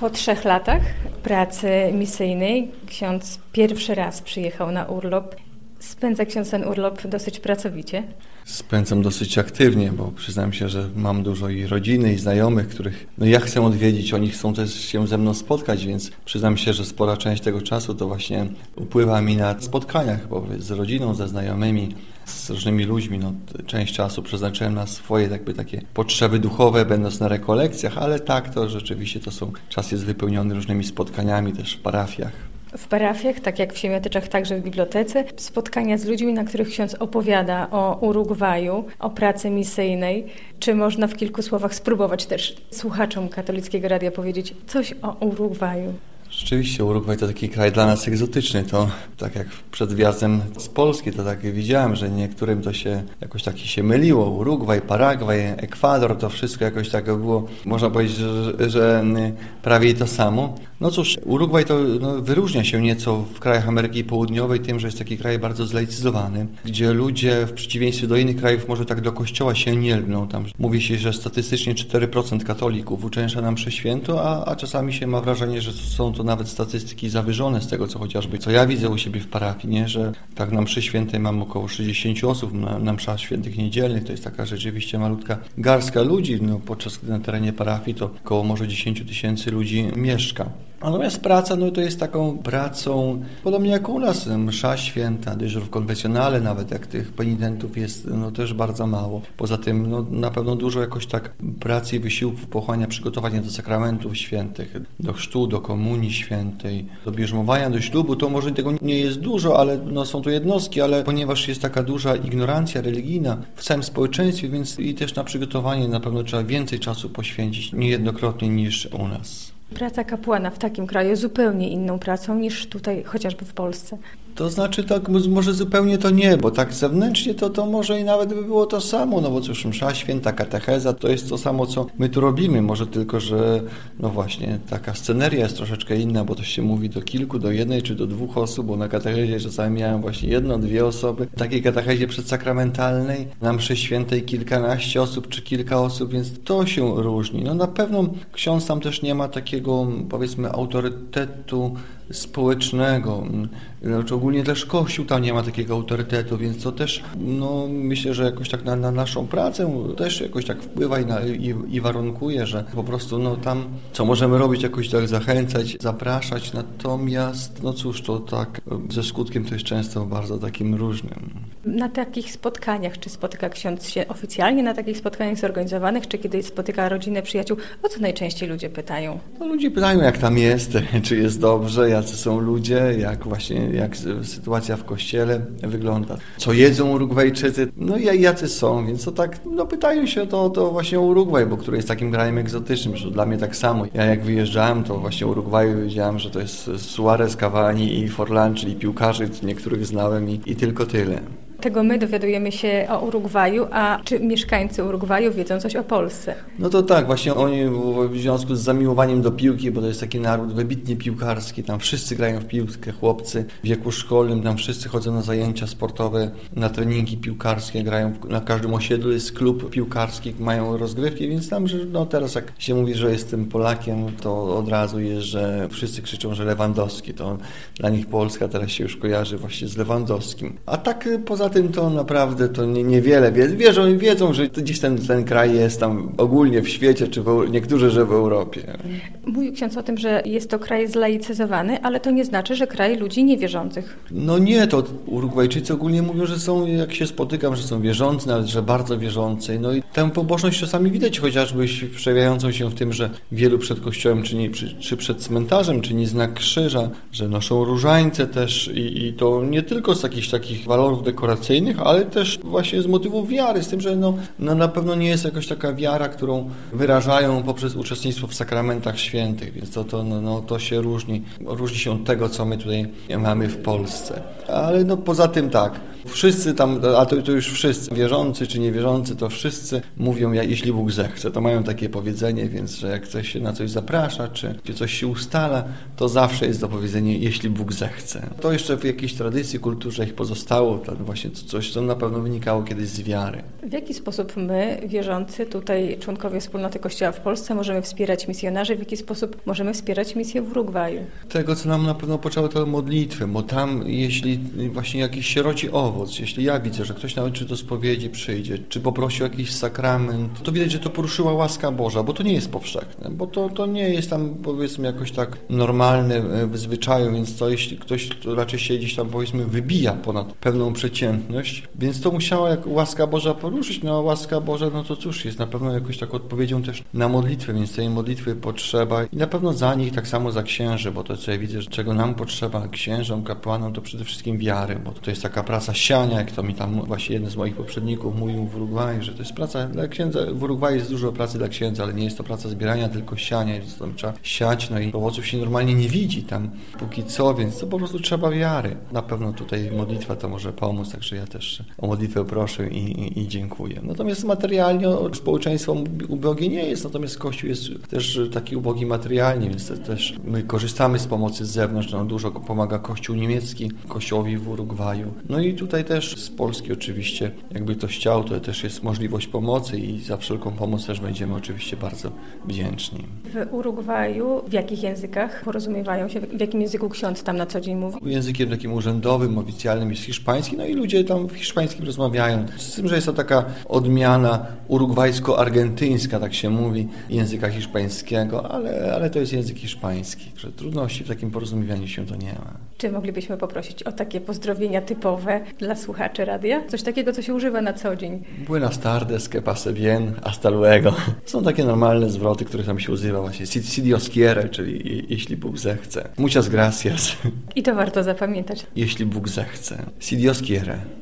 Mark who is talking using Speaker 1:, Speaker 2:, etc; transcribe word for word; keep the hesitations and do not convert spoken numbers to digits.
Speaker 1: Po trzech latach pracy misyjnej ksiądz pierwszy raz przyjechał na urlop. Spędza ksiądz ten urlop dosyć pracowicie?
Speaker 2: Spędzam dosyć aktywnie, bo przyznam się, że mam dużo i rodziny, i znajomych, których no ja chcę odwiedzić, oni chcą też się ze mną spotkać, więc przyznam się, że spora część tego czasu to właśnie upływa mi na spotkaniach, bo z rodziną, ze znajomymi, z różnymi ludźmi. No, część czasu przeznaczyłem na swoje jakby takie potrzeby duchowe, będąc na rekolekcjach, ale tak, to rzeczywiście to są, czas jest wypełniony różnymi spotkaniami też w parafiach.
Speaker 1: W parafiach, tak jak w Siemiatyczach, także w bibliotece, spotkania z ludźmi, na których ksiądz opowiada o Urugwaju, o pracy misyjnej. Czy można w kilku słowach spróbować też słuchaczom Katolickiego Radia powiedzieć coś o Urugwaju?
Speaker 2: Rzeczywiście Urugwaj to taki kraj dla nas egzotyczny. To tak jak przed wjazdem z Polski, to tak widziałem, że niektórym to się jakoś tak się myliło. Urugwaj, Paragwaj, Ekwador, to wszystko jakoś tak było, można powiedzieć, że, że prawie to samo. No cóż, Urugwaj to no, wyróżnia się nieco w krajach Ameryki Południowej tym, że jest taki kraj bardzo zlaicyzowany, gdzie ludzie w przeciwieństwie do innych krajów może tak do kościoła się nie lgną. Tam mówi się, że statystycznie cztery procent katolików uczęszcza na mszę świętą, a, a czasami się ma wrażenie, że są to nawet statystyki zawyżone z tego, co chociażby, co ja widzę u siebie w parafii, nie? Że tak na mszy świętej mam około sześćdziesiąt osób, na, na mszach świętych niedzielnych, to jest taka rzeczywiście malutka garstka ludzi, no, podczas gdy na terenie parafii to około może dziesięć tysięcy ludzi mieszka. Natomiast praca, no to jest taką pracą, podobnie jak u nas, msza święta, dyżur w konfesjonale, nawet jak tych penitentów jest no też bardzo mało. Poza tym no, na pewno dużo jakoś tak pracy i wysiłków pochłania przygotowania do sakramentów świętych, do chrztu, do komunii świętej, do bierzmowania, do ślubu. To może tego nie jest dużo, ale no, są to jednostki, ale ponieważ jest taka duża ignorancja religijna w całym społeczeństwie, więc i też na przygotowanie na pewno trzeba więcej czasu poświęcić niejednokrotnie niż u nas.
Speaker 1: Praca kapłana w takim kraju zupełnie inną pracą niż tutaj, chociażby w Polsce.
Speaker 2: To znaczy tak, może zupełnie to nie, bo tak zewnętrznie to, to może i nawet by było to samo, no bo cóż, msza święta, katecheza to jest to samo, co my tu robimy, może tylko, że no właśnie taka sceneria jest troszeczkę inna, bo to się mówi do kilku, do jednej czy do dwóch osób, bo na katechezie czasami miałem właśnie jedno, dwie osoby, w takiej katechezie przedsakramentalnej, na mszy świętej kilkanaście osób czy kilka osób, więc to się różni. No na pewno ksiądz tam też nie ma takiego, powiedzmy, autorytetu społecznego, znaczy ogólnie też Kościół tam nie ma takiego autorytetu, więc to też no, myślę, że jakoś tak na, na naszą pracę też jakoś tak wpływa i, na, i, i warunkuje, że po prostu no, tam co możemy robić, jakoś tak zachęcać, zapraszać, natomiast no cóż, to tak ze skutkiem to jest często bardzo takim różnym.
Speaker 1: Na takich spotkaniach, czy spotyka ksiądz się oficjalnie na takich spotkaniach zorganizowanych, czy kiedy spotyka rodzinę, przyjaciół, o co najczęściej ludzie pytają?
Speaker 2: No, ludzie pytają, jak tam jest, czy jest dobrze, jacy są ludzie, jak właśnie jak sytuacja w kościele wygląda. Co jedzą Urugwajczycy, no i jacy są, więc to tak, no pytają się to, to właśnie o Urugwaj, bo który jest takim krajem egzotycznym, że dla mnie tak samo. Ja jak wyjeżdżałem, to właśnie o Urugwaju wiedziałem, że to jest Suarez, Cavani i Forlan, czyli piłkarzy, niektórych znałem i, i tylko tyle.
Speaker 1: Tego my dowiadujemy się o Urugwaju, a czy mieszkańcy Urugwaju wiedzą coś o Polsce?
Speaker 2: No to tak, właśnie oni w związku z zamiłowaniem do piłki, bo to jest taki naród wybitnie piłkarski, tam wszyscy grają w piłkę, chłopcy w wieku szkolnym, tam wszyscy chodzą na zajęcia sportowe, na treningi piłkarskie, grają, w, na każdym osiedlu jest klub piłkarski, mają rozgrywki, więc tam, że no teraz jak się mówi, że jestem Polakiem, to od razu jest, że wszyscy krzyczą, że Lewandowski, to dla nich Polska teraz się już kojarzy właśnie z Lewandowskim. A tak poza tym to naprawdę to nie, niewiele wie, wierzą i wiedzą, że gdzieś ten, ten kraj jest tam ogólnie w świecie, czy w, niektórzy, że w Europie.
Speaker 1: Mówił ksiądz o tym, że jest to kraj zlaicyzowany, ale to nie znaczy, że kraj ludzi niewierzących.
Speaker 2: No nie, to Urugwajczycy ogólnie mówią, że są, jak się spotykam, że są wierzący, nawet że bardzo wierzący. No i tę pobożność czasami widać, chociażby przejawiającą się w tym, że wielu przed kościołem czyni, czy, czy przed cmentarzem czyni znak krzyża, że noszą różańce też i, i to nie tylko z jakichś takich walorów dekoracyjnych, ale też właśnie z motywów wiary, z tym, że no, no na pewno nie jest jakaś taka wiara, którą wyrażają poprzez uczestnictwo w sakramentach świętych, więc to, to, no, no, to się różni, różni się od tego, co my tutaj mamy w Polsce. Ale no poza tym tak, wszyscy tam, a to, to już wszyscy, wierzący czy niewierzący, to wszyscy mówią, jeśli Bóg zechce. To mają takie powiedzenie, więc że jak ktoś się na coś zaprasza, czy, czy coś się ustala, to zawsze jest to powiedzenie, jeśli Bóg zechce. To jeszcze w jakiejś tradycji, kulturze ich pozostało, to właśnie coś, co na pewno wynikało kiedyś z wiary.
Speaker 1: W jaki sposób my, wierzący, tutaj członkowie wspólnoty Kościoła w Polsce, możemy wspierać misjonarzy? W jaki sposób możemy wspierać misję w Urugwaju?
Speaker 2: Tego, co nam na pewno poczęło, to modlitwy, bo tam, jeśli właśnie jakiś sieroci owoc, jeśli ja widzę, że ktoś nawet czy do spowiedzi przyjdzie, czy poprosi o jakiś sakrament, to widać, że to poruszyła łaska Boża, bo to nie jest powszechne, bo to, to nie jest tam, powiedzmy, jakoś tak normalne w zwyczaju, więc to jeśli ktoś to raczej się gdzieś tam, powiedzmy, wybija ponad pewną przeciętność, więc to musiała jak łaska Boża poruszyć, no a łaska Boża, no to cóż, jest na pewno jakoś tak odpowiedzią też na modlitwę, więc tej modlitwy potrzeba i na pewno za nich, tak samo za księży, bo to co ja widzę, że czego nam potrzeba, księżom, kapłanom, to przede wszystkim wiary, bo to jest taka praca siania, jak to mi tam właśnie jeden z moich poprzedników mówił w Urugwaju, że to jest praca dla księdza, w Urugwaju jest dużo pracy dla księdza, ale nie jest to praca zbierania, tylko siania, więc tam trzeba siać, no i owoców się normalnie nie widzi tam póki co, więc to po prostu trzeba wiary. Na pewno tutaj modlitwa to może pomóc, także ja też o modlitwę proszę i, i, i dziękuję. Natomiast materialnie społeczeństwo ubogie nie jest, natomiast Kościół jest też taki ubogi materialnie, więc też my korzystamy z pomocy z zewnątrz, no dużo pomaga Kościół niemiecki, Kościołowi w Urugwaju. No i tutaj też z Polski oczywiście, jakby ktoś chciał, to też jest możliwość pomocy i za wszelką pomoc też będziemy oczywiście bardzo wdzięczni.
Speaker 1: W Urugwaju w jakich językach porozumiewają się? W jakim języku ksiądz tam na co dzień mówi?
Speaker 2: Językiem takim urzędowym, oficjalnym jest hiszpański, no i ludzie tam w hiszpańskim rozmawiają. Z tym, że jest to taka odmiana urugwajsko-argentyńska, tak się mówi, języka hiszpańskiego, ale, ale to jest język hiszpański, że trudności w takim porozumiewaniu się to nie ma.
Speaker 1: Czy moglibyśmy poprosić o takie pozdrowienia typowe dla słuchaczy radia? Coś takiego, co się używa na co dzień.
Speaker 2: Buenas tardes, que pase bien, hasta luego. Są takie normalne zwroty, które tam się używa właśnie. Si Dios quiere, czyli jeśli Bóg zechce. Muchas gracias.
Speaker 1: I to warto zapamiętać.
Speaker 2: Jeśli Bóg zechce. Si Dios quiere.